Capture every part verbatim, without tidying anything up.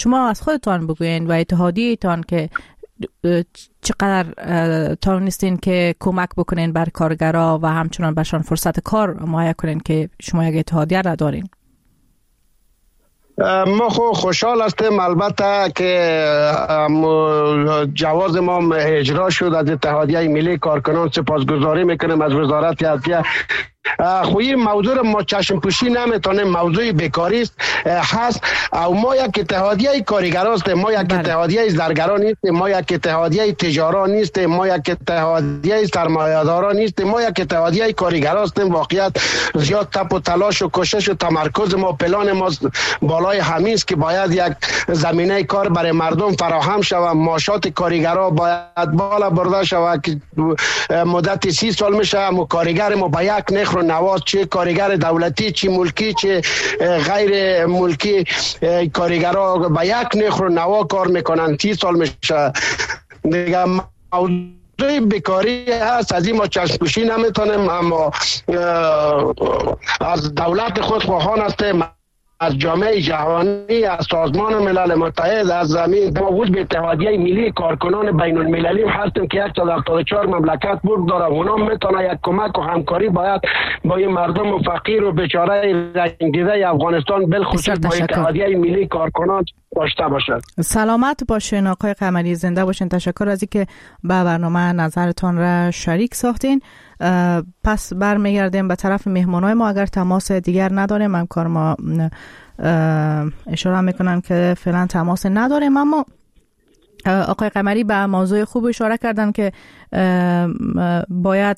شما از خودتان بگوین و اتحادیه‌تان که چقدر توانستین که کمک بکنین بر کارگرها و همچنان برشان فرصت کار مهیا کنین که شما یک اتحادیه را دارین. ما خو خوشحال هستیم، البته که جواز ما اجرا شد از اتحادیه ملی کارکنان. سپاسگزاری میکنیم از وزارت عدلیه. خویی موضوع ما چشم پوشی نمیتونیم، موضوع بیکاری است هست او ما یک اتحادیه کارگران هستیم، ما یک اتحادیه زرگران نیستیم، ما یک اتحادیه تجاران نیستیم، ما یک اتحادیه سرمایه‌داران نیستیم، ما یک اتحادیه کارگران هستیم. واقعیت زیاد تپ و تلاش و کوشش و تمرکز ما پلان ما بالای همین است که باید یک زمینه کار برای مردم فراهم شود. معاشات کارگرها باید بالا برده شود که مدت سی سال میشه اما کارگر ما با یک نخ و نواز، چه کارگر دولتی چه ملکی چه غیر ملکی کارگرها با یک نخ و نوا کار میکنن. سی سال میشه دیگه. موضوع بیکاری هست، از این ما چشم پوشی نمیتونیم، اما از دولت خود خواهان هستیم، از جامعه جهانی، از سازمان ملل متحد، از زمین با وجود اتحادیه ملی کارکنان بین المللی هستیم که صد و هفتاد و چهار مملکت بود داره. اونا میتونه یک کمک و همکاری باید با این مردم فقیر و بیچاره رنگیده افغانستان بالخصوص با اتحادیه ملی کارکنان داشته باشد. سلامت باشین آقای قمری، زنده باشین. تشکر از اینکه به برنامه نظرتان را شریک ساختین. پس برمیگردیم به طرف مهمانای ما. اگر تماس دیگر نداریم، همکار ما اشاره میکنن که فعلا تماس نداریم، اما آقای قمری به موضوع خوب اشاره کردن که باید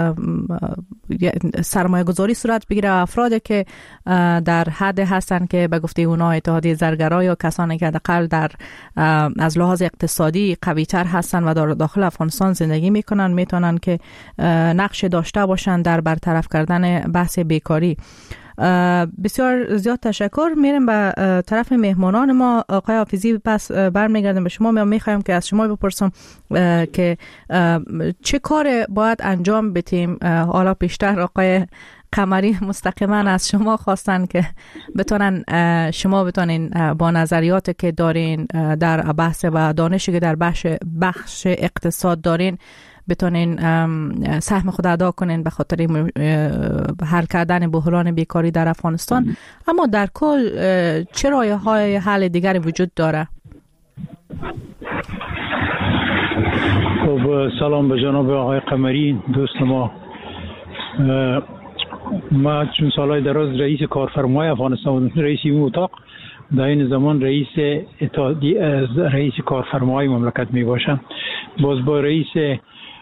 سرمایه گذاری صورت بگیره. افرادی که در حد هستن که به گفته اونا اتحادیه زرگرا یا کسانی که حداقل در از لحاظ اقتصادی قوی تر هستن و در داخل افغانستان زندگی میکنن، میتونن که نقش داشته باشن در برطرف کردن بحث بیکاری. بسیار زیاد تشکر. میریم به طرف مهمانان ما. آقای حافظی، پس برمیگردم به شما. میخوایم که از شما بپرسم که چه کار باید انجام بدیم. حالا پیشتر آقای قمری مستقیما از شما خواستن که بتونن شما بتونین با نظریاتی که دارین در بحث و دانشی که در بخش بخش اقتصاد دارین بتونین سهم خود ادا کنین به خاطر حل کردن بحران بیکاری در افغانستان. اما در کل چه راه‌های حل دیگری وجود داره؟ خب سلام به جناب آقای قمری دوست ما. ما چون سالهای دراز رئیس کارفرمای افغانستان بودم، رئیس این اتاق، در این زمان رئیس اتحادیه رئیس کارفرمای مملکت می باشم. باز با رئیس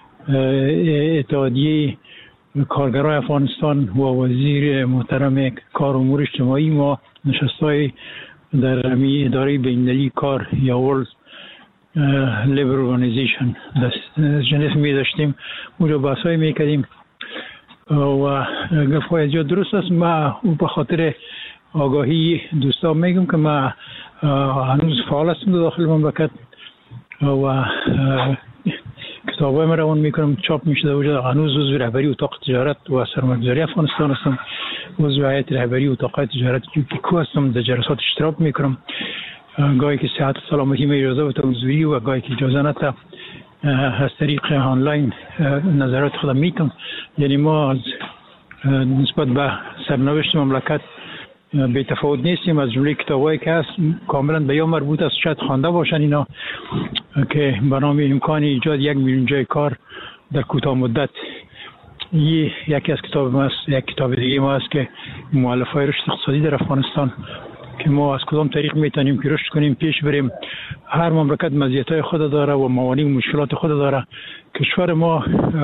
اتحادیه کارگرای افغانستان و وزیر محترم کار و امور اجتماعی ما نشستای در همی اداره بین‌المللی کار یا ورلد لیبر ارگانیزیشن جنس می داشتیم. اونجا بحثای می کردیم و گفتگوهای زیاد درست است. ما به خاطر آگاهی دوستان میگم که ما هنوز فعال هستم داخل مملکت و کتابای ما روان میکنم، چاپ میشه. در هنوز عضو رهبری اتاق تجارت و سرمایه‌گذاری افغانستان هستم، عضو هیئت رهبری اتاق تجارت یوکیکو هستم، در جلسات اشتراک میکنم. گاهی که صحت و سلامتی می اجازه بده حضوری و گاهی که اجازه نده از طریق آنلاین نظرات خودم میکنم. یعنی ما از نسبت به سرنوشت مملکت بی تفاوت نیستیم. از جمله کتابایی که هست کاملا به یا مربوط است، شاید خوانده باشن اینا، که به نام امکان ایجاد یک میلیون جای کار در کوتاه مدت. این یکی از کتاب ما است. یک کتاب دیگه ما است که مؤلفه‌های رشد اقتصادی در افغانستان، که ما از کدام طریق میتونیم که رشد کنیم، پیش بریم. هر مملکت مزیت‌های خود داره و موانع و مشکلات خود داره. کشور ما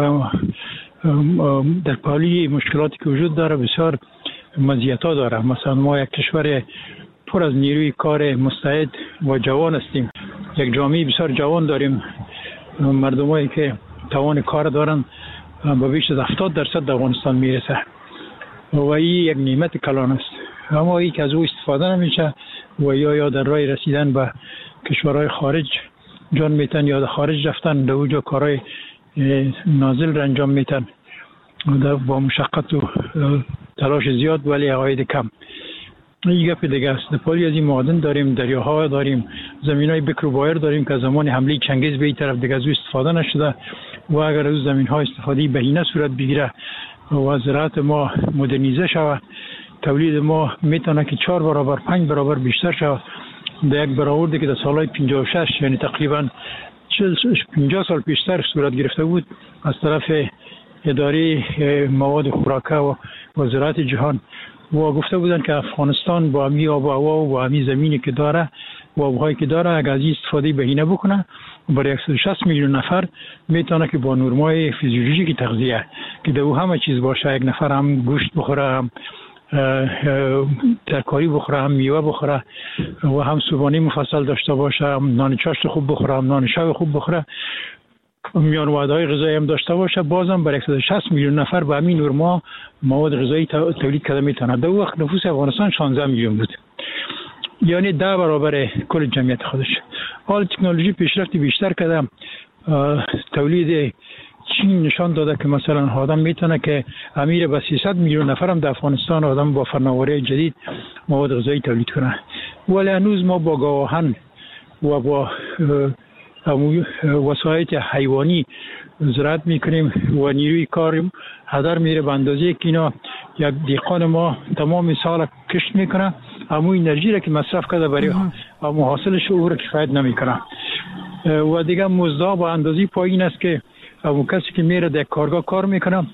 در پالی مشکلاتی که وجود داره بسیار مزیت‌ها داره. مثلا ما یک کشور پر از نیروی کار مستعد و جوان هستیم. یک جامعه بسیار جوان داریم. مردمایی که توان کار دارن به بیش از هفتاد درصد در افغانستان میرسه و این یک نعمت کلان است. اما ای که از او استفاده نمیشه و یا یا در راه رسیدن به کشورهای خارج جان میتن یا در خارج رفتن در اونجا کارهای نازل را انجام میتن با مشقت و تلاش زیاد ولی عواید کم. این گپ دیگه است. پالی از این معادن داریم، دریاها داریم، زمینای بکر و بایر داریم که زمان حمله چنگیز به این طرف دیگه از او استفاده نشده و اگر از زمین ها استفاده بهینه صورت بگیره و زراعت ما مدرنیزه شود، تولید ما میتونه که چهار برابر پنج برابر بیشتر شود. در یک برآوردی که در سالهای پنجاه و شش یعنی تقریبا پنجاه سال پیشتر صورت گرفته بود از طرف اداره مواد خوراکه و وزارت جهان و گفته بودن که افغانستان با همی آب و هوا و با همی زمینی که داره و آبهایی که داره اگر از این استفاده بهینه بکنه برای صد و شصت میلیون نفر میتونه که با نرمای فیزیولوژیک تغذیه که در همه چیز باشه، یک نفر هم گوشت بخوره، هم ترکاری بخوره، هم میوه بخوره و هم صبحانه مفصل داشته باشه، هم نان چاشت خوب بخوره، هم نان شب خوب بخوره، میان وعده‌های غذایی هم داشته باشه، بازم برای صد و شصت میلیون نفر به همین نرما مواد غذایی تولید کرده میتونه. در وقت نفوس افغانستان شانزده میلیون بود، یعنی ده برابر کل جمعیت خودش. حال تکنولوژی پیشرفت بیشتر کرده، تولید چین نشان داده که مثلا آدم میتونه که امیر به سیصد میلیون نفر هم در افغانستان آدم با فناوری جدید مواد غذایی تولید کنه. ولی هنوز ما با گاوهن و با وسایط حیوانی زراعت میکنیم و نیروی کار هدر میره به اندازه که اینا یک دیقان ما تمام سال کشت میکنه، اما انرژی را که مصرف کرده برای محاصلش او را کفایت نمیکنه و دیگه مزدا با اندازه پایین است که اما کسی که میره در کارگاه کار میکنه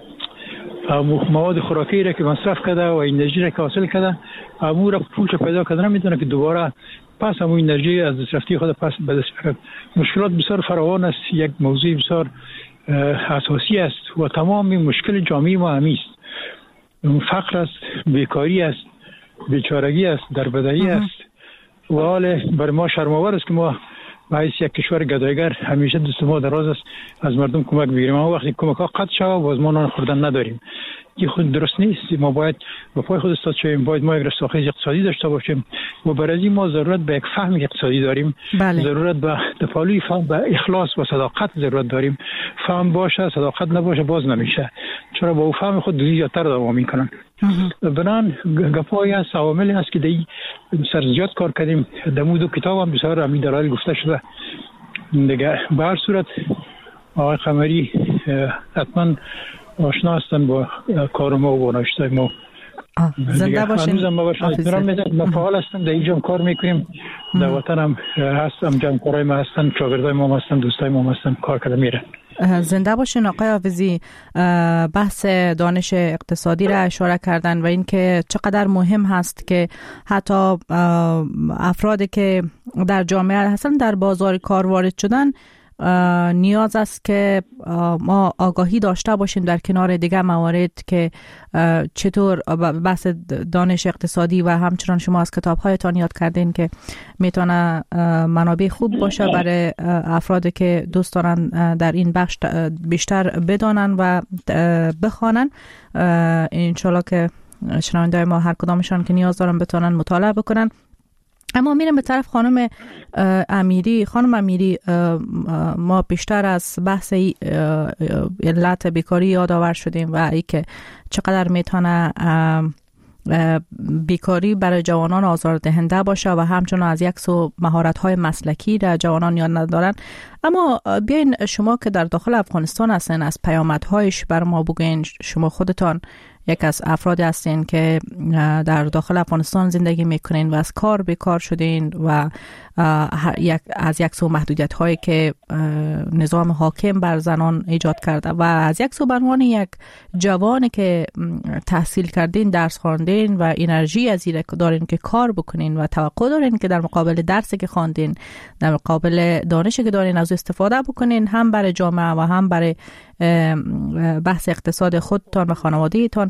مواد خوراکی را که مصرف کرده و انرژی را که حاصل کرده اما را پولش پیدا کرده نمیتونه که دوباره پس همون انرژی از دست رفتی خود پس به دست بیاره. مشکلات بسیار فراوان است، یک موضوع بسیار اساسی است و تمام مشکل جامعه ما همی است. فقر است، بیکاری است، بیچارگی است، دربدری است و حال بر ما شرم‌آور است که ما به حیث یک کشور گدایگر همیشه دست ما دراز است از مردم کمک بگیریم، اما وقتی کمک ها قطع شود باز ما نان خوردن نداریم. این خود درست نیست. ما باید به پای خود استاد شویم، باید ما یک رستاخیز اقتصادی داشته باشیم و برای این ما ضرورت به یک فهم اقتصادی داریم. بله. ضرورت به تفاعلی فهم، به اخلاص و صداقت ضرورت داریم. فهم باشه صداقت نباشه باز نمیشه، چرا با او فهم خود دوزی زیادتر دوام میکنن. بنان گپایی هست، عواملی هست که دی سر زیاد کار کردیم. در دو کتاب هم بسیار همین دلایل گفته شده دیگه. به هر صورت آقای قمری حتما آشنا هستن با کار ما و با ناشتای ما. زنده باشین. هنوزم ما باشن اتنام میدن. ما فعال هستم، در اینجا کار میکنیم، در وطن هم هستم، جمعکارای ما هستن، شاگردای ما هستن، دوستای ما هستن، کار کرده میرن. زنده باشین. آقای حافظی بحث دانش اقتصادی را اشاره کردن و اینکه چقدر مهم هست که حتی افرادی که در جامعه هستن در بازار کار وارد شدن نیاز است که ما آگاهی داشته باشیم در کنار دیگه موارد که چطور بحث دانش اقتصادی و همچنان شما از کتاب‌هایتان یاد کردین که میتونه منابع خوب باشه برای افرادی که دوست دارن در این بخش بیشتر بدانن و بخوانن. انشالله که شنونده‌های ما هر کدامشان که نیاز دارن بتونن مطالعه بکنن. اما میرم به طرف خانم امیری. خانم امیری، ما بیشتر از بحث علت بیکاری یادآور شدیم و ای که چقدر میتونه بیکاری برای جوانان آزاردهنده باشه و همچنان از یک سو مهارت‌های مسلکی در جوانان یاد ندارن. اما بیاین شما که در داخل افغانستان هستین از پیامدهایش بر ما بگوین. شما خودتان یک از افرادی هستین که در داخل افغانستان زندگی میکنین و از کار بیکار شدین و یک از یک سو محدودیت هایی که نظام حاکم بر زنان ایجاد کرده و از یک سو به عنوان یک جوانی که تحصیل کردین، درس خواندین و انرژی از این دارین که کار بکنین و توقع دارین که در مقابل درسی که خواندین، در مقابل دانشی که دارین از استفاده بکنین، هم برای جامعه و هم برای بحث اقتصاد خودتان و خانواده‌تان.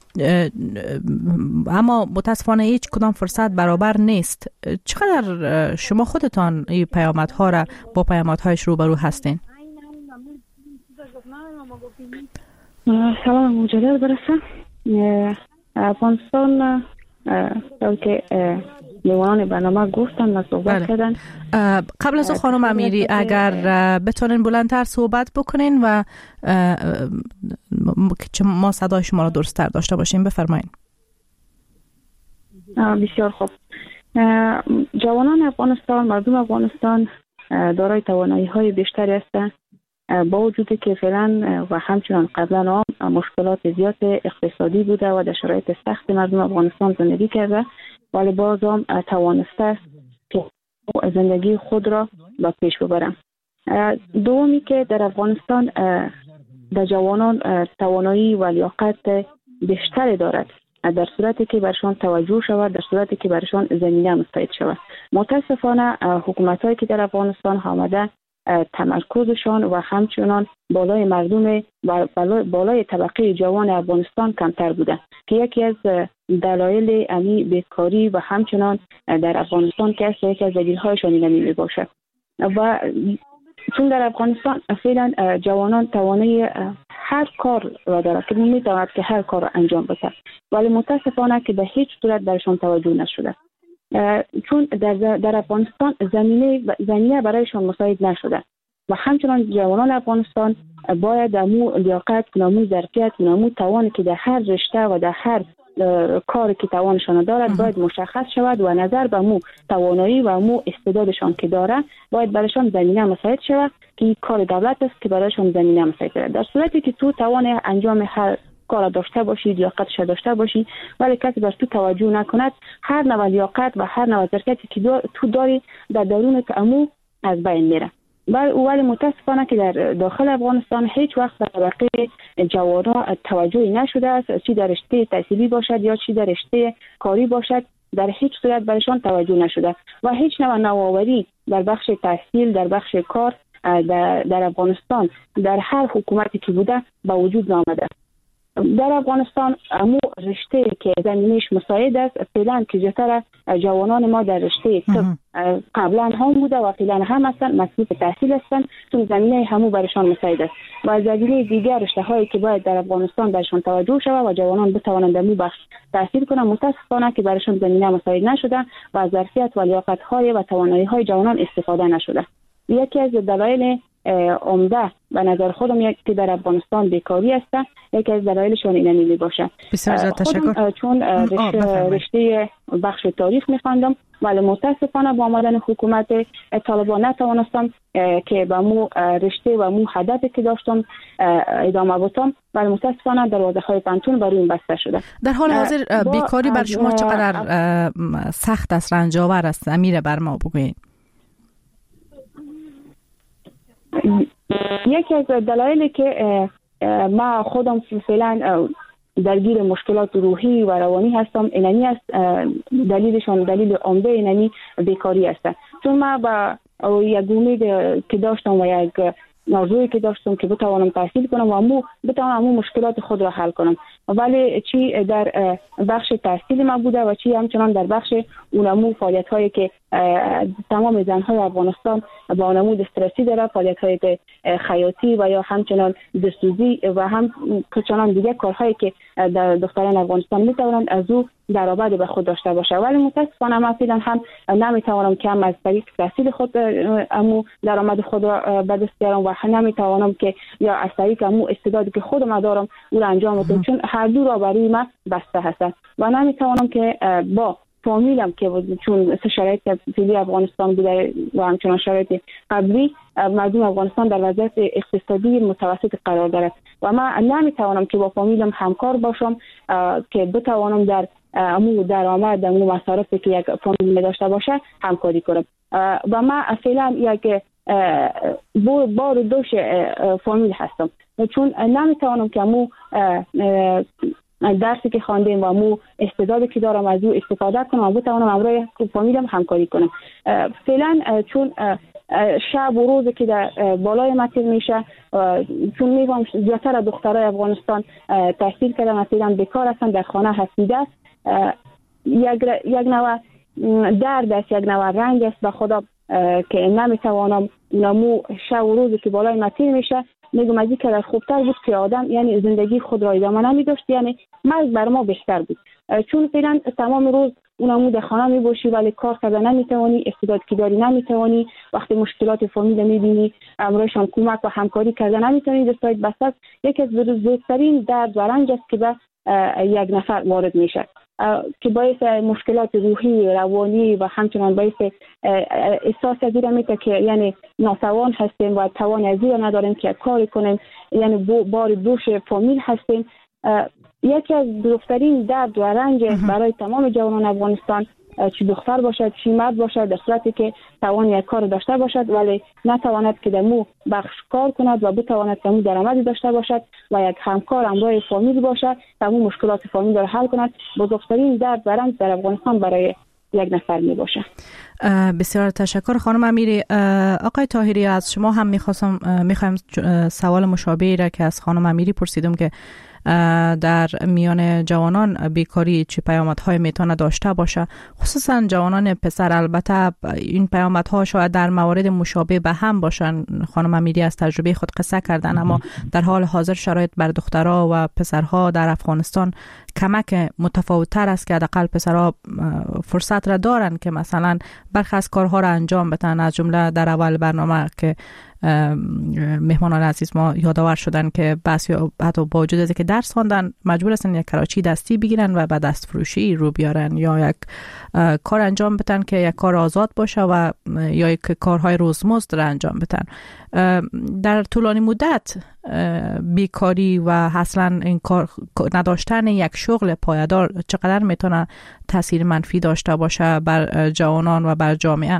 اما متاسفانه هیچ کدام فرصت برابر نیست. چقدر شما خودتان این پیامدها را با پیامدهایش روبرو هستین؟ سلام مجدد برسه. افغانستان که لیوان برنامه گفتن و صحبت کردن. قبل از خانم امیری اگر بتونین بلندتر صحبت بکنین و ما صدای شما را درست تر داشته باشیم، بفرمایین. بسیار خوب. جوانان افغانستان، مردم افغانستان دارای توانایی های بیشتری هستند، با وجودی که فعلا و همچنان قبلا هم مشکلات زیاد اقتصادی بوده و در شرایط سخت مردم افغانستان زندگی کرده، ولی باز هم توانسته است که زندگی خود را به پیش ببرند. دومی که در افغانستان در جوانان توانایی و لیاقت بیشتری دارد در صورتی که برشان توجه شود، در صورتی که برشان زمینه مستعد شود. متاسفانه حکومت‌هایی که در افغانستان آمده تمرکزشان و همچنان بالای مردم و بالای طبقه جوان افغانستان کمتر بوده که یکی از دلایل امی بیکاری و همچنان در افغانستان که است یکی از دلیل‌هایشان می باشد. و چون در افغانستان فعلا جوانان توانایی هر کار را دارد که می تواند که هر کار را انجام بده، ولی متاسفانه که به هیچ صورت برشان توجه نشده، چون در در افغانستان زمینه زمینه برایشان مساعد نشده و همچنان جوانان افغانستان باید امو لیاقت، امو ظرفیت، امو توانی که در هر رشته و در هر کاری که توانشان دارد باید مشخص شود و نظر به امو توانایی و امو استعدادشان که دارد باید برایشان زمینه مساعد شود که کار دولت است که برایشان زمینه مساعد شود. در صورتی که تو توان انجام هر کار داشته باشی، لیاقتش داشته باشی، ولی کسی بر تو توجه نکند، هر نوع لیاقت و هر نوع ظرفیتی که تو داری در درونت امو از بین میره. ولی متاسفانه که در داخل افغانستان هیچ وقت به طبقه جوانان توجهی نشده است، چی در رشته تحصیلی باشد یا چی در رشته کاری باشد، در هیچ صورت برشان توجه نشده و هیچ نوع نوآوری در بخش تحصیل، در بخش کار در, در افغانستان در هر حکومتی که بوده به وجود نآمده. در افغانستان امو رشته که زمینش مساعد است فعلا که زیاتر جوانان ما در رشته طب قبلا هم بوده و فعلا هم هستند، مصروف تحصیل هستند، چون زمینه همو برشان مساعد است و زمینه دیگر رشته هایی که باید در افغانستان برشان توجه شود و جوانان بتوانند در بخش تحصیل کنند، متاسفانه که برشان زمینه مساعد نشده و از ظرفیت و لیاقت های و توانایی های جوانان استفاده نشده. یکی از دلایل عمده به نظر خودم که در افغانستان بیکاری است، یکی از دلایلشون اینه می باشه. بسیار زیاد تشکر. چون رشته, رشته بخش تاریخ می‌خواندم ولی متاسفانه با آمدن حکومت طالبان نتوانستم که به مو رشته و مو هدفی که داشتم ادامه بدم، ولی متاسفانه دروازه‌های پانتون برای این بسته شده. در حال حاضر بیکاری بر شما چقدر سخت است، رنج‌آور است؟ امیر بر ما بگویید. یکی از دلایلی که ما خودم فعلا درگیر مشکلات روحی و روانی هستم اینمی است، دلیلشون دلیل عمده اینمی بیکاری است، چون ما با یک امید که داشتم و یک موضوعی که داشتم که بتوانم تحصیل کنم و امو بتوانم امو مشکلات خود را حل کنم، ولی چی در بخش تحصیل ما بوده و چی همچنان در بخش اونمو فعالیت هایی که تمام زنهای افغانستان با اونمو دسترسی داره، فعالیت های خیاطی و یا همچنان دستوزی و هم چنان دیگه کارهایی که در دختران افغانستان میتوانند از او درآمد به خود داشته باشه، ولی متاسفانه من فعلا هم نمیتوانم که هم از طریق تحصیل خود امو درآمد خود را به دست بیارم و نمیتوانم که یا از طریق امو استعدادی که خودم دارم او را انجام بدم، چون هر دو را برای من بسته هست و نمیتوانم که با فامیلم که چون شرایط فعلی افغانستان بوده و همچنان شرایط قبلی مردم افغانستان در وضعیت اقتصادی متوسط قرار دارد و من نمیتوانم که با فامیلم همکار باشم که بتوانم در امو درآمد در امو مصارفی که یک فامیل داشته باشه همکاری کنم و من فعلا یک بار دوش فامیل هستم، چون نمیتوانم که امو درسی که خواندم و مو استعدادی که دارم از او استفاده کنم و بتوانم همراه فامیلم همکاری کنم. فعلا چون شب و روزی که در بالای متر میشه، چون میگم زیاتر دخترای افغانستان تحصیل کردن اصلا بیکار هستن، در خانه هستیده است، یک یک نوع درد است، یک نوع رنج است به خدا که نمیتوانم نمو شب و روزی که بالای متر میشه میگم از این که خوبتر بود که آدم یعنی زندگی خود را ادامه نمی داشت، یعنی مرگ بر ما بهتر بود، چون فعلا تمام روز اونمو در خانه می باشی ولی کار کردن نمیتوانی، استعداد که داری نمیتوانی، وقتی مشکلات فامیل میبینی امرایشان کمک و همکاری کردن نمیتونی، دستایت بس است. یکی از بزرگترین درد و رنج است که به یک نفر وارد میشه که باعث مشکلات روحی، روانی و همچنان باعث احساس از این میشه که یعنی ناتوان هستیم و توان از این نداریم که کاری کنیم، یعنی بار دوش فامیل هستیم. یکی از بزرگترین درد و رنج برای تمام جوانان افغانستان، چه دختر باشد چه مرد باشد، در صورتی که توان یک کار داشته باشد ولی نتواند که دمو بخش کار کند و بتواند که دمو درآمدی داشته باشد و یک همکار همراه فامیل باشد، تمام مشکلات فامیل را حل کند. بزرگترین درد و رنج در افغانستان برای یک نفر می باشه. بسیار تشکر خانم امیری. آقای طاهری، از شما هم میخواستم میخوایم سوال مشابهی را که از خانم امیری پرسیدم که در میان جوانان بیکاری چه پیامدهای میتونه داشته باشه، خصوصا جوانان پسر. البته این پیامدها شاید در موارد مشابه به هم باشن، خانم امیری از تجربه خود قصه کردن، اما در حال حاضر شرایط بر دخترها و پسرها در افغانستان کمک متفاوت‌تر است که حداقل پسرها فرصت را دارن که مثلا برخی از کارها را انجام بدن. از جمله در اول برنامه که مهمانان عزیز ما یادآور شدن که بس حتی با وجود از که درس خواندن مجبور هستن یک کراچی دستی بگیرن و به دست فروشی رو بیارن یا یک کار انجام بدن که یک کار آزاد باشه و یا یک کارهای روزمزد را انجام بدن. در طولانی مدت بیکاری و اصلا این کار نداشتن یک شغل پایدار چقدر میتونه تاثیر منفی داشته باشه بر جوانان و بر جامعه؟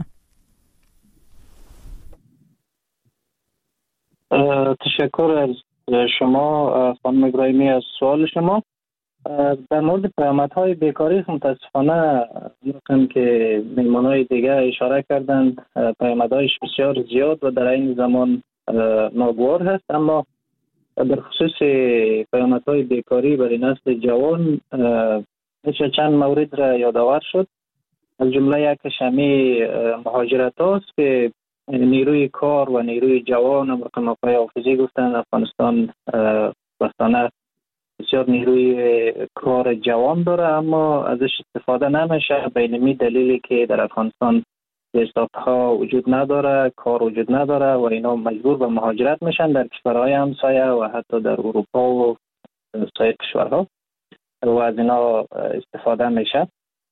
تشکر از شما خانم ابراهیمی از سوال شما. در مورد پیامدهای بیکاری متاسفانه میگم که مهمانای دیگه اشاره کردند پیامدهایش بسیار زیاد و در این زمان ناگوار هست، اما در خصوص پیامدهای بیکاری برای نسل جوان میشه چند مورد را یادآور شد. از جمله یکش همین مهاجرت هاست که نیروی کار و نیروی جوان و آقای حافظی گفتن افغانستان وستانه بسیار نیروی کار جوان داره اما ازش استفاده نمیشه به علمی دلیلی که در افغانستان استارت‌ها وجود نداره، کار وجود نداره و اینا مجبور به مهاجرت میشن در کشورهای همسایه و حتی در اروپا و سایر کشورها و از اینا استفاده میشه.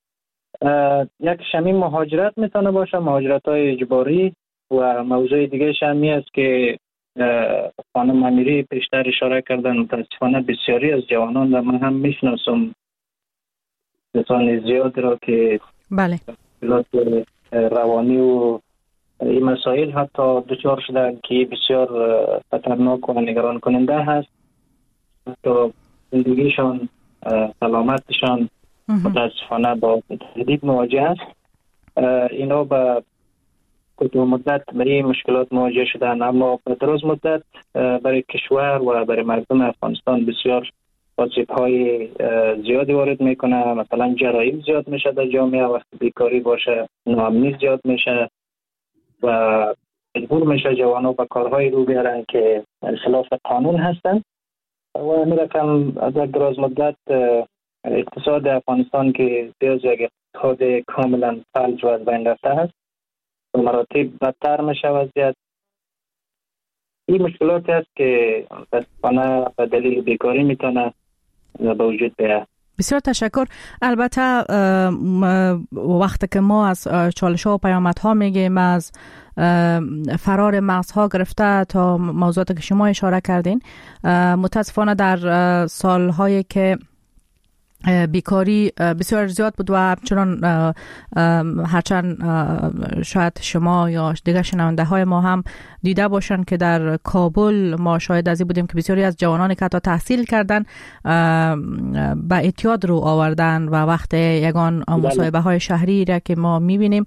یک شمی مهاجرت میتونه باشه، مهاجرت های اجباری، و موضوع دیگه شمی است که خانم امیری پیشتر اشاره کردن متاسفانه بسیاری از جوانان و من هم میشناسم کسان زیاد را که بله روانی و این مسائل حتی دچار شدن که بسیار خطرناک و نگران کننده هست. حتی زندگیشان، سلامتشان متاسفانه با تهدید مواجه است. اینا به کوتاه مدت به این مشکلات مواجه شدن اما به دراز مدت برای کشور و برای مردم افغانستان بسیار آسیب‌های زیادی وارد میکنه. مثلا جرایم زیاد میشه در جامعه، وقتی بیکاری باشه ناامنی زیاد میشه و مجبور میشه جوانان به کارهای رو بیارن که خلاف قانون هستن و این رقم از دراز مدت اقتصاد افغانستان که بیاز یک اقتصاد کاملا فلج و از بین رفته هست و مراتب بدتر میشه وضعیت. این مشکلات است که متاسفانه به دلیل بیکاری میتونه به وجود بیاد. بسیار تشکر. البته وقتی که ما از چالش‌ها و پیامدها میگیم، از فرار مغزها گرفته تا موضوعاتی که شما اشاره کردین، متاسفانه در سالهایی که بیکاری بسیار زیاد بود و همچنان هرچند شاید شما یا دیگر شنونده های ما هم دیده باشن که در کابل ما شاهد از این بودیم که بسیاری از جوانانی که حتی تحصیل کردن به اعتیاد رو آوردن و وقت یگان مصاحبه های شهری را که ما میبینیم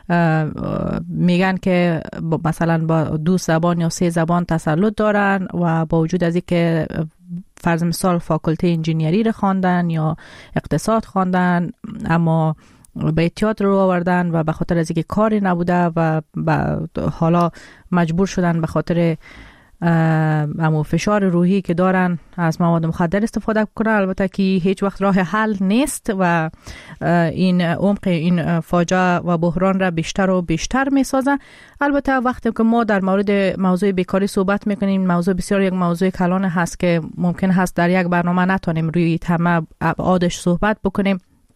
میگن که مثلا با دو زبان یا سه زبان تسلط دارن و با وجود از این که فرض مثال فاکولته انجینیری رو خواندن یا اقتصاد خواندن اما به اعتیاد رو آوردن و به خاطر از اینکه کاری نبوده و حالا مجبور شدن به خاطر امو فشار روحی که دارن از مواد مخدر استفاده کنن. البته که هیچ وقت راه حل نیست و این عمق این فاجعه و بحران را بیشتر و بیشتر میسازه. البته وقتی که ما در مورد موضوع بیکاری صحبت میکنیم، موضوع بسیار یک موضوع کلان هست که ممکن هست در یک برنامه نتونیم روی همه ابعادش صحبت بکنیم.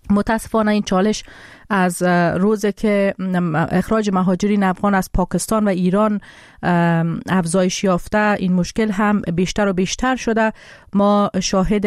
متاسفانه این چالش از روزی که اخراج مهاجرین افغان از پاکستان و ایران افزایش یافته، این مشکل هم بیشتر و بیشتر شده. ما شاهد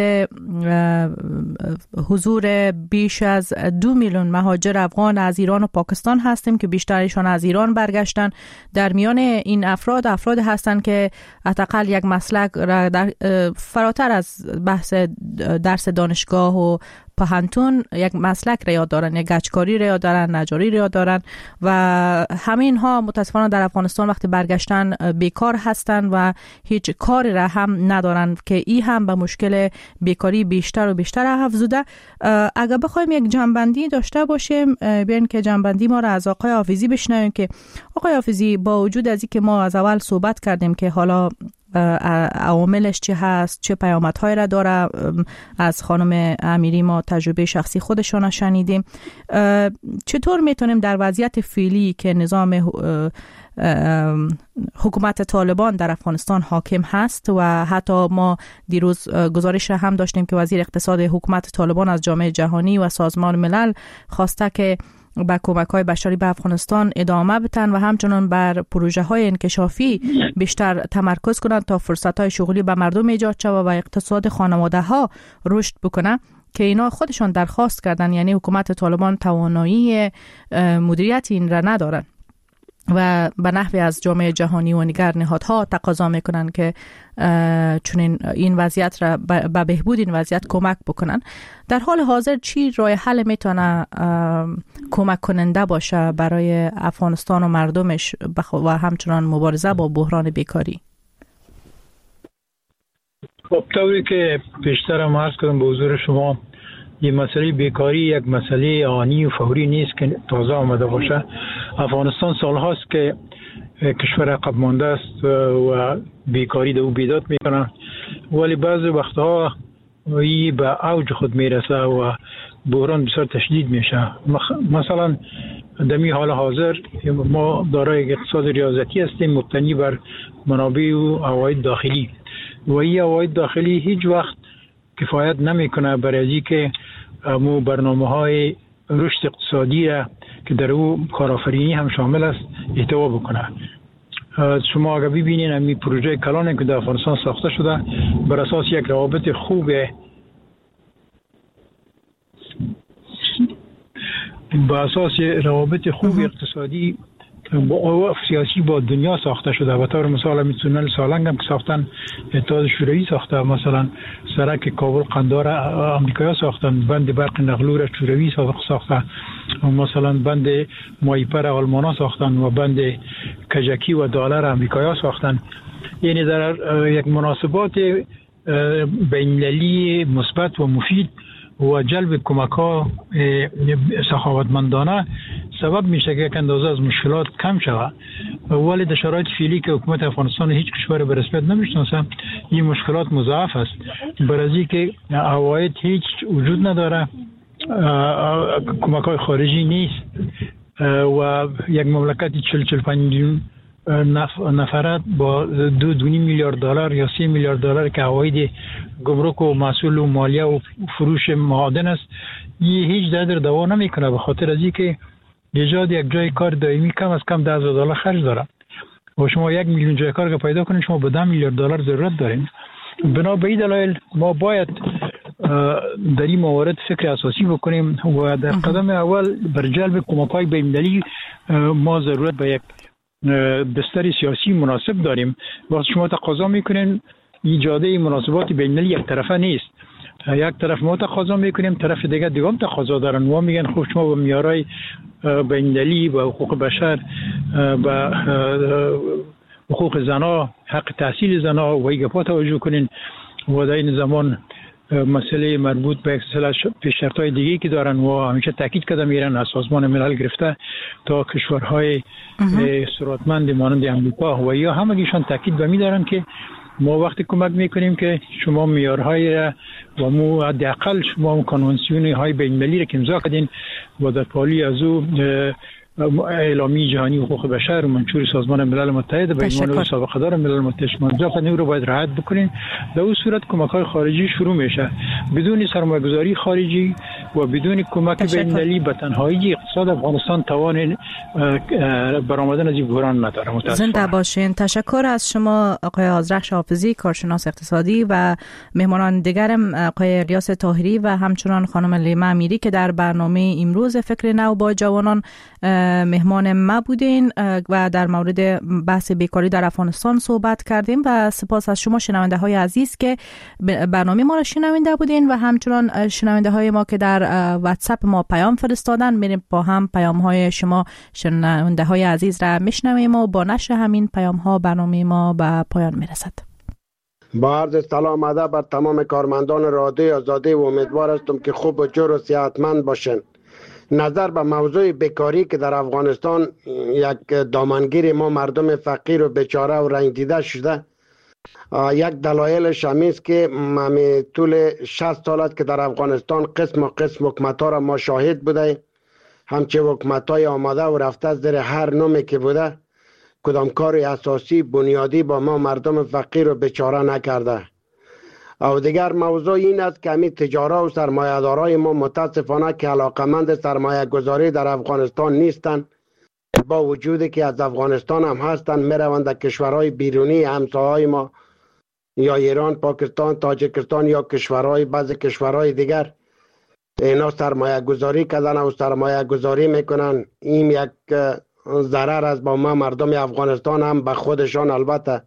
حضور بیش از دو میلیون مهاجر افغان از ایران و پاکستان هستیم که بیشترشان از ایران برگشتن. در میان این افراد افراد هستند که حداقل یک مسلک را در فراتر از بحث درس دانشگاه و پهنتون یک مسلک را یاد دارن، یک گچکاری را یاد دارن، نجاری را یاد دارن و همین ها متاسفانه در افغانستان وقتی برگشتن بیکار هستند و هیچ کاری را هم ندارن که این هم به مشکل بیکاری بیشتر و بیشتر افزوده. اگر بخوایم یک جنبندی داشته باشیم، بیاین که جنبندی ما را از آقای حافظی بشنویم که آقای حافظی با وجود از اینکه ما از اول صحبت کردیم که حالا عواملش چه هست، چه پیامدهایی را داره، از خانم امیری ما تجربه شخصی خودشان شنیدیم، چطور میتونیم در وضعیت فعلی که نظام حکومت طالبان در افغانستان حاکم هست و حتی ما دیروز گزارش هم داشتیم که وزیر اقتصاد حکومت طالبان از جامعه جهانی و سازمان ملل خواسته که با کمک‌های بشری به افغانستان ادامه بدن و همچنان بر پروژه‌های انکشافی بیشتر تمرکز کنند تا فرصت‌های شغلی به مردم ایجاد شود و اقتصاد خانواده‌ها رشد بکنه که اینا خودشان درخواست کردن. یعنی حکومت طالبان توانایی مدیریت این را ندارن و به نحوی از جامعه جهانی و دیگر نهادها تقاضا میکنن که چون این وضعیت را به بهبود این وضعیت کمک بکنن. در حال حاضر چی راه حل میتونه کمک کننده باشه برای افغانستان و مردمش و همچنان مبارزه با بحران بیکاری؟ خب طوری که پیشتر عرض کردم به حضور شما، این مسئله بیکاری یک مسئله آنی و فوری نیست که تازه آمده باشه. افغانستان سالهاست که کشور عقب مانده است و بیکاری دو بیداد میکنه، ولی بعضی وقتها این به اوج خود میرسه و بحران بسیار تشدید میشه. مثلا در این حال حاضر ما دارای اقتصاد ریاضتی هستیم مبتنی بر منابع و عواید داخلی و این عواید داخلی هیچ وقت کفایت نمیکنه برای از که مو برنامه های رشد اقتصادی را که در او کارآفرینی هم شامل است احتوا بکنه. شما اگر ببینید همین پروژه کلان که در افغانستان ساخته شده بر اساس یک روابط خوب با اساس روابط خوب اقتصادی با سیاسی با دنیا ساخته شده. و طور مثال همین تونل سالنگ هم که ساختن اتحاد شوروی ساخته، مثلا سرک کابل قندهار امریکایی ساختن، بند برق نقلو را شوروی ساخته، مثلا بند مایپر آلمانا ساختن و بند کجکی و دالر امریکایی ساختن. یعنی در یک مناسبات بین‌المللی مثبت و مفید و جلب کمک ها سخاوتمندانه سبب میشه که یک اندازه از مشکلات کم شود. ولی در شرایط فعلی که حکومت افغانستان هیچ کشور به رسمیت نمیشناسه، این مشکلات مضاعف است. برای که عواید هیچ وجود نداره، کمک های خارجی نیست و یک مملکتی چل چل پنج میلیون نفرات با دو دو میلیارد دلار یا سی میلیارد دلار که عواید گمرک و محصول و مالیه و فروش معادن است، این هیچ در دوا نمیکنه، به خاطر از اینکه ایجاد یک جای کار دائمی کم از کم ده هزار دلار خرج داره و شما یک میلیون جای کار که پیدا کنید شما به ده میلیارد دلار ضرورت دارین. بنا به این دلایل ما باید در این موارد فکر اساسی بکنیم و در قدم اول بر جلب کمک‌های بین‌المللی ما ضرورت به یک بستر سیاسی مناسب داریم. وقتی شما تقاضا میکنین ایجاد مناسبات بین‌المللی یک طرفه نیست، یک طرف ما تقاضا میکنیم طرف دیگه دیگه تقاضا دارن و میگن خب شما با معیارهای بین‌المللی و حقوق بشر و حقوق زنا، حق تحصیل زنا و ایگپا توجه کنین و در این زمان مسئله مربوط به پیشرفت‌های دیگه که دارن و همیشه تاکید کردن میرن از سازمان ملل گرفته تا کشورهای ثروتمند مانند امریکا و یا همگیشان تاکید به می دارن که ما وقتی کمک میکنیم که شما معیارهای و مو حداقل شما کنوانسیون های بین‌المللی را که امضا کردین و در پالی از او اعلامیه جهانی حقوق بشر و منشور سازمان ملل متحد به عنوان سابقه دار ملل متحد شما امضا کردین رو باید رعایت بکنین. در اون صورت کمک‌های خارجی شروع میشه. بدون سرمایه‌گذاری خارجی و بدون کمک بین‌المللی به تنهایی اقتصاد افغانستان توان برآمدن از این بحران نداره. متاسفانه. زنده باشین. تشکر از شما آقای آذرخش حافظی، کارشناس اقتصادی، و مهمانان دیگرم آقای الیاس طاهری و همچنان خانم لیما امیری که در برنامه امروز فکر نو با جوانان مهمان ما بودین و در مورد بحث بیکاری در افغانستان صحبت کردیم. و سپاس از شما شنونده های عزیز که برنامه ما را شنونده بودین و همچنان شنونده های ما که در واتساپ ما پیام فرستادن. میریم با هم پیام های شما شنونده های عزیز را میشنویم و با نشر همین پیام ها برنامه ما به پایان میرسد. با عرض سلام ادب بر تمام کارمندان رادیو آزادی و امیدوار هستم که خوب و جور و صحتمند باشین. نظر به موضوع بیکاری که در افغانستان یک دامنگیر ما مردم فقیر و بیچاره و رنج دیده شده، یک دلایلش همی است که ما طول شصت سال است که در افغانستان قسم و قسم حکومت‌ها را ما شاهد بوده. همچه حکومت‌های آمده و رفته زیر هر نومی که بوده کدام کار اساسی بنیادی با ما مردم فقیر و بیچاره نکرده. او دیگر موضوع این است که همین تجاره و سرمایه‌دارای ما متاسفانه که علاقمند سرمایه گذاری در افغانستان نیستند، با وجودی که از افغانستان هم هستند میروند در کشورهای بیرونی همسایه‌های ما یا ایران، پاکستان، تاجیکستان یا کشورهای بعضی کشورهای دیگر اینا سرمایه گذاری کردن و سرمایه گذاری میکنن. این یک ضرر از با ما مردم افغانستان هم به خودشان. البته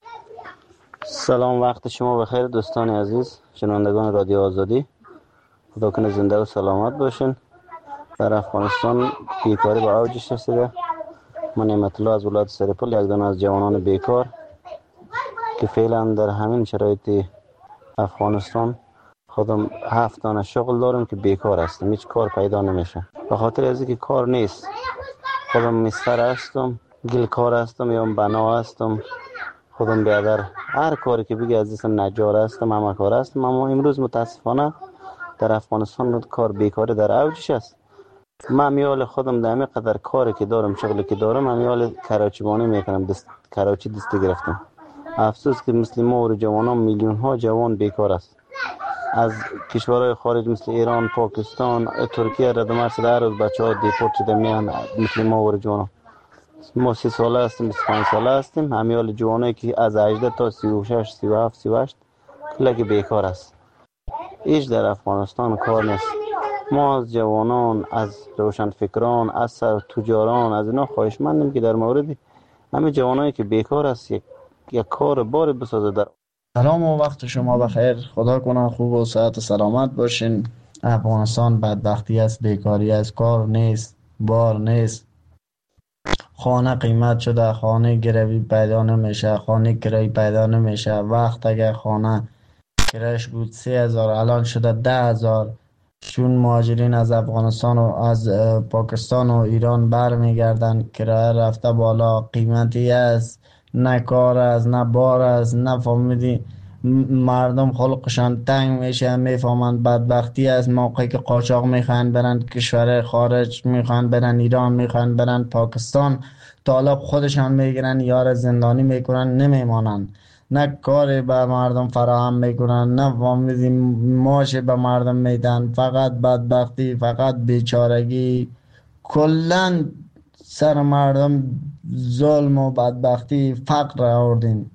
سلام، وقت شما بخیر دوستان عزیز شنوندگان رادیو آزادی. خدا کنه زنده و سلامت باشین. در افغانستان بیکاری به اوجش رسیده. من نعمت الله از ولایت سرپل یک دانه از جوانان بیکار که فعلا در همین شرایط افغانستان خودم هفت دانه شغل دارم که بیکار هستم، هیچ کار پیدا نمیشه به خاطر از اینکه کار نیست. خودم مستر هستم، گلکار هستم یا بنا هستم، خودم بیادر هر کاری که بگی از اسم نجار هستم، همه کار هستم. اما امروز متاسفانه در افغانستان کار بیکاری در اوجش است. من میال خودم در همین قدر کاری که دارم، شغلی که دارم، میال کراچیبانی میکنم، دست کراچی دستی گرفتم. افسوس که مثل ما و جوانان میلیون ها جوان بیکار است. از کشورهای خارج مثل ایران، پاکستان، ترکیه ردمر شده هر روز بچه ها دیپورت شده میان مثل ما و جوانان. ما سی ساله هستیم، بیست و پنج ساله هستیم. همیال جوانایی که از هجده تا سی و شش، سی و هفت، سی و هشت کلک بیکار است. هیچ در افغانستان کار نیست. ما از جوانان، از روشنفکران، از تجاران، از اینا خواهشمندیم که در مورد همه جوانایی که بیکار است یک یک کار بار بسازه. در سلام و وقت شما بخیر. خدا کنه خوب و صحت و سلامت باشین. افغانستان بدبختی است، بیکاری است، کار نیست، بار نیست. خانه قیمت شده، خانه گروی پیدا نمیشه، خانه کرایی پیدا نمیشه. وقت اگر خانه کرایش بود سه هزار الان شده ده هزار. چون مهاجرین از افغانستان و از پاکستان و ایران برمیگردن، کرایه رفته بالا، قیمتی است، نه کار است، نه بار است، نه فهمیدی مردم خلقشان تنگ میشه، میفهمند بدبختی است. موقعی که قاچاق میخوان برن کشور خارج، میخوان برن ایران، میخوان برن پاکستان، طالب خودشان میگیرن، یار زندانی میکنن، نمیمانن. نه کاری به مردم فراهم میکنن، نه فهمیدی ماش به مردم میدن. فقط بدبختی، فقط بیچارگی، کلن سر مردم ظلم و بدبختی، فقر آوردین.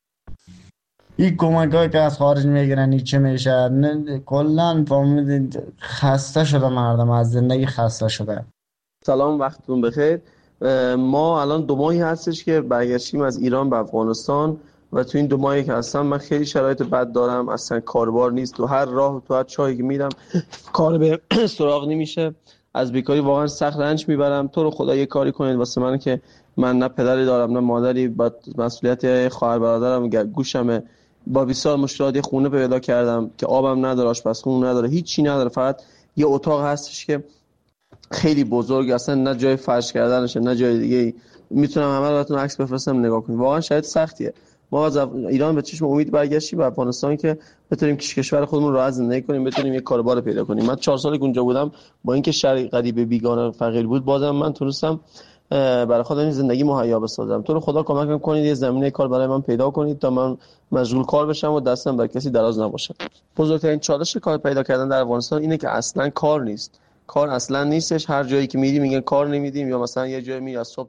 این کمک هایی که از خارج میگیرن این چه میشه؟ کلن فهمیدید خسته شده مردم، از زندگی خسته شده. سلام، وقتتون بخیر. ما الان دو ماهی هستش که برگشتیم از ایران به افغانستان و تو این دو ماهی که هستم من خیلی شرایط بد دارم. اصلا کاربار نیست، تو هر راه تو هر چاهی که میرم کار به سراغ نمیشه. از بیکاری واقعا سخت رنج میبرم. تو رو خدا یه کاری کنید واسه من که من نه پدری دارم نه مادری، بعد مسئولیت خواهر برادرم گوشمه. با بسیار مشکلات خونه پیدا کردم که آبم نداره، آشپزخونه نداره، هیچی نداره، فقط یه اتاق هستش که خیلی بزرگ، اصلا نه جای فرش کردنشه نه جای دیگه. میتونم همه رو براتون عکس بفرستم نگاه کنید. واقعا شاید سختیه. ما از ایران به چشم امید برگشتیم به افغانستان که بتونیم کشور خودمون راحت زندگی کنیم، بتونیم یه کاربار پیدا کنیم. من چهار سال اونجا بودم، با اینکه شهر غریب بیگانه فقیر بود، بازم من تونستم برای خودم زندگی مهیا بسازم. تو رو خدا کمکم کنید یه زمینه کار برای من پیدا کنید تا من مشغول کار بشم و دستم بر کسی دراز نباشه. بزرگترین چالش کار پیدا کردن در افغانستان اینه که اصلا کار نیست. کار اصلا نیستش. هر جایی که میری میگن کار نمیدیم، یا مثلا یه جایی میری از صبح